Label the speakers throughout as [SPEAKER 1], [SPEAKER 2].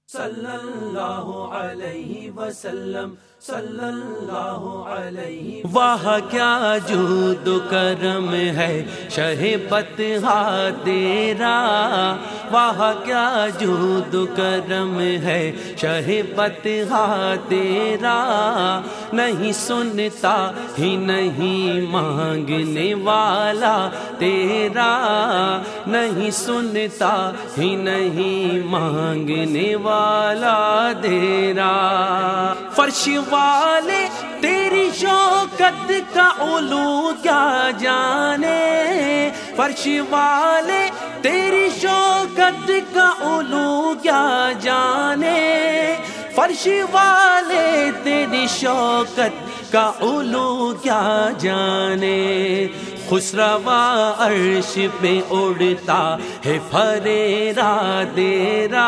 [SPEAKER 1] صلی اللہ علیہ وسلم، صلی اللہ علیہ وسلم۔ واہ کیا جود و کرم ہے شہ بطحا تیرا، واہ کیا جود و کرم ہے شہ بطحا تیرا، نہیں سنتا ہی نہیں مانگنے والا تیرا، نہیں سنتا ہی نہیں مانگنے والا تیرا۔ فرش والے تیری شوکت کا علو کیا جانے، فرش والے تیری شوکت کا علو کیا جانے، فرش والے تیری شوکت کا علو کیا جانے۔ خسروا عرش پہ اڑتا ہے پھریرا تیرا،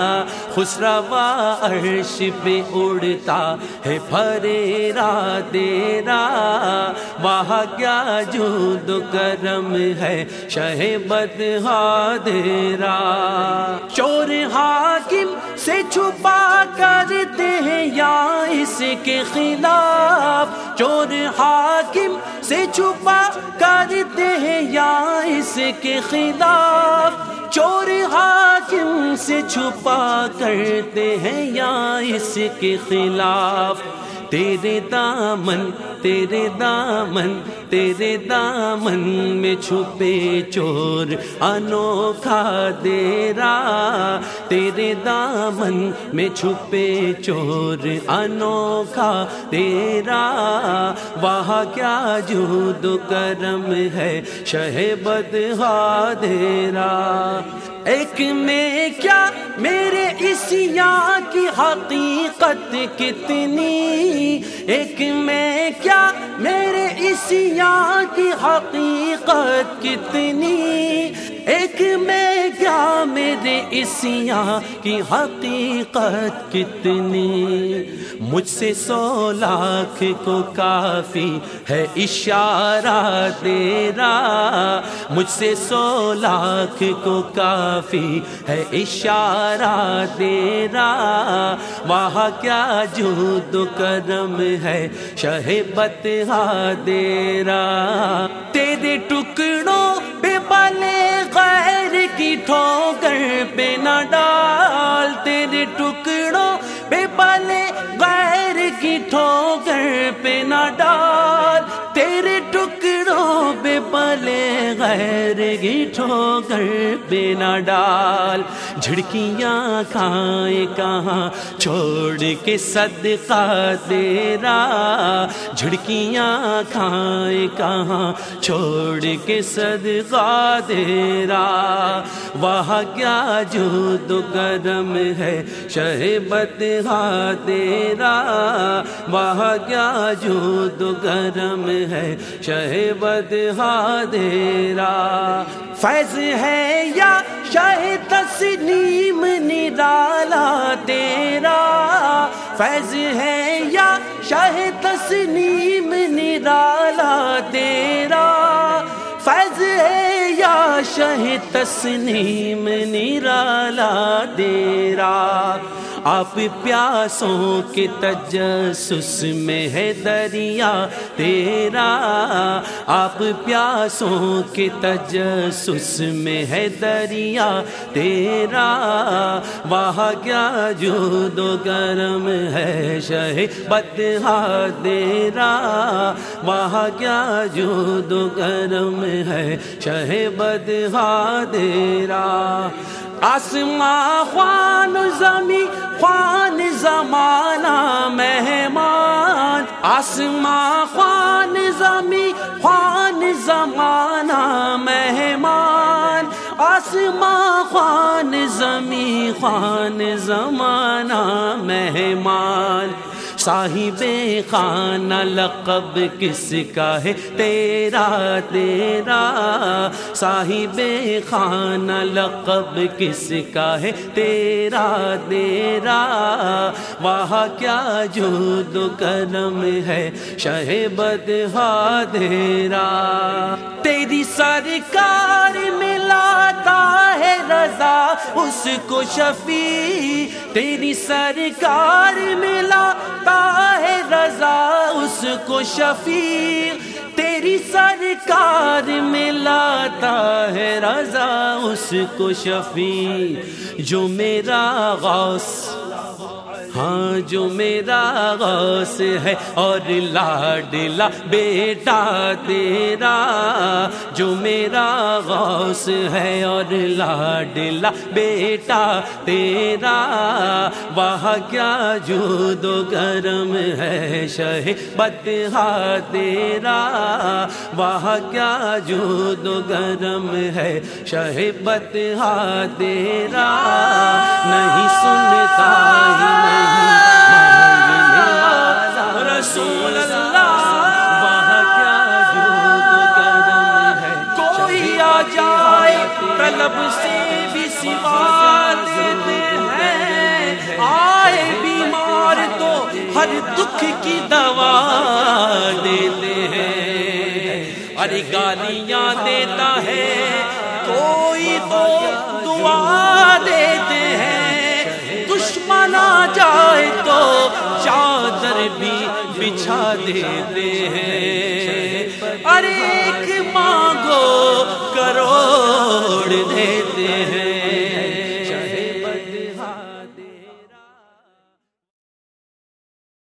[SPEAKER 1] خسروا عرش پہ اڑتا ہے پھریرا تیرا، واہ کیا جود و کرم ہے شہ بطحا تیرا۔ چور حاکم سے چھپا کرتے ہیں یا اس کے خلاف، چور حاکم سے چھپا کرتے ہیں یا اس کے خلاف، چور حاکم سے چھپا کرتے ہیں یا اس کے خلاف۔ تیرے دامن تیرے دامن تیرے دامن میں چھپے چور انوکھا تیرا، تیرے دامن میں چھپے چور انوکھا تیرا، واہ کیا جود و کرم ہے شہ بطحا تیرا۔ ایک میں کیا میرے عصیاں کی حقیقت کتنی، ایک میں کیا میرے عصیاں کی حقیقت کتنی، ایک میں کیا میرے عصیاں کی حقیقت کتنی۔ مجھ سے 100 لاکھ کو کافی ہے اشارہ تیرا، مجھ سے 100 لاکھ کو کافی ہے اشارہ تیرا، واہ کیا جود و کرم ہے شہ بطحا تیرا۔ تیرے ٹکڑوں پہ پلے غیر کی ٹھوکر پہ نہ ڈال، تیرے ٹکڑوں پہ پلے غیر کی ٹھوکر پہ نہ ڈال، تیرے ٹکڑوں پہ پلے غیر کی ٹھوکر پہ نہ ڈال۔ جھڑکیاں کھائیں کہاں چھوڑ کے صدقہ تیرا، جھڑکیاں کھائیں کہاں چھوڑ کے صدقہ تیرا، واہ کیا جود و کرم ہے شہ بطحا تیرا، واہ کیا جود و کرم ہے شہ بطحا تیرا۔ فیض ہے یا شہ تسلیم نرالا تیرا، فیض ہے یا شہ تسلیم نرالا تیرا، فیض ہے یا شہ تسلیم نرالا تیرا۔ آپ پیاسوں کے تجسس میں ہے دریا تیرا، آپ پیاسوں کے تجسس میں ہے دریا تیرا، واہ کیا جود و کرم ہے شہ بطحا تیرا، واہ کیا جود و کرم ہے شہ بطحا تیرا۔ آسماں خوان زمیں خوان زمانہ مہمان، آسماں خوان زمیں خوان زمانہ مہمان، آسماں خوان زمیں خوان زمانہ مہمان۔ صاحب خانہ لقب کس کا ہے تیرا تیرا، صاحب خانہ لقب کس کا ہے تیرا تیرا، واہ کیا جود و کرم ہے شہ بطحا تیرا۔ تیری سرکار مل لاتا ہے رضا اس کو شفیع، تیری سرکار میں لاتا ہے رضا اس کو شفیع، تیری سرکار میں لاتا ہے رضا اس کو شفیع، جو میرا غوث، ہاں جو میرا غوث ہے اور لاڈلا بیٹا تیرا، جو میرا غوث ہے اور لاڈلا بیٹا تیرا، وہاں کیا جود و کرم ہے شہ بطحا تیرا، وہاں کیا جود و کرم ہے شہ بطحا تیرا، نہیں سنتا ہی نہیں رسول اللہ، وہاں کیا جود و کرم ہے، کوئی آ جائے طلب سے بھی سوا دیتے ہیں، آئے بیمار تو ہر دکھ کی دوا دیتے ہیں، ارے گالیاں دیتا ہے کوئی تو دعا دیتے ہیں، دشمن آ جائے تو چادر بھی بچھا دیتے ہیں،